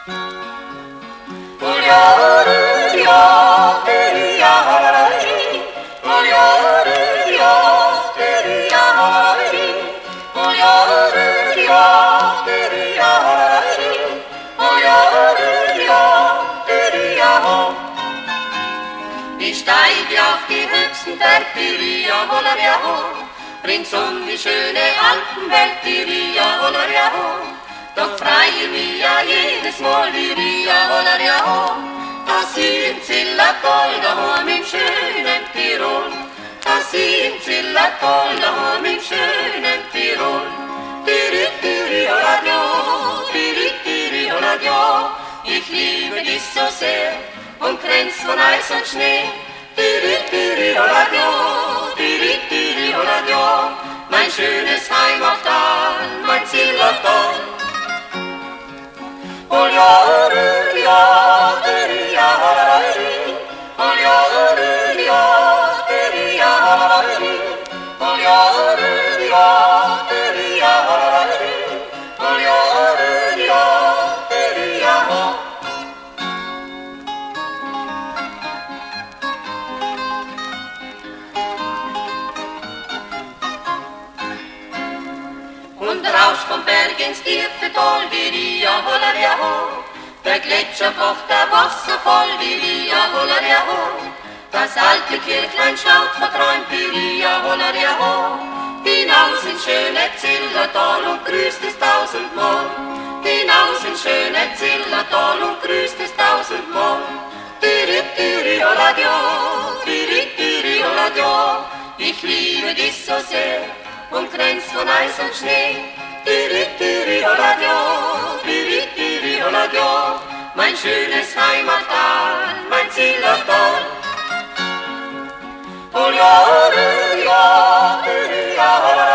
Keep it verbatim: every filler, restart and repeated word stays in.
Ich steige auf die höchsten Berg, die Ria, holla, ria, ho. Ringsum die schöne Alpenwelt, die Ria, holla, ria, ho. Doch freue mich ja jedes Mal die Ria, holla, ria, ho. Dass ich im Zillertal daheim im schönen Tirol, dass ich im Zillertal daheim im schönen Tirol. Tiri, tiri, holla, dio, tiri, tiri, holla, dio. Ich liebe dich so sehr, umkränzt von Eis und Schnee. Tiri, tiri, holla, dio, tiri, tiri, holla, dio. Mein schönes Heimattal, mein Zillertal. Oh ja, ja, tiri, ja, oh ja, ja, tiri, ja, oh ja, ja, tiri, ja, oh ja, ja, tiri, ja. Und rauscht vom Berg ins tiefe Tal, die Ria, holla, ria, ho. Der Gletscher kocht der Wasserfall, die Ria, holla, ria, ho. Das alte Kirchlein schaut verträumt, die Ria, holla, ria, ho. Hinaus ins schöne Zillertal und grüßt es tausendmal. Hinaus ins schöne Zillertal und grüßt es tausendmal. Tiri, tiri, holla, dio, tiri, tiri, holla, dio. Ich liebe dich so sehr, umkränzt von Eis und Schnee. Tiri, tiri, holla, dio, tiri, tiri, holla, dio. Mein schönes Heimattal, mein Zillertal. Oh ja, ja, ja, ja.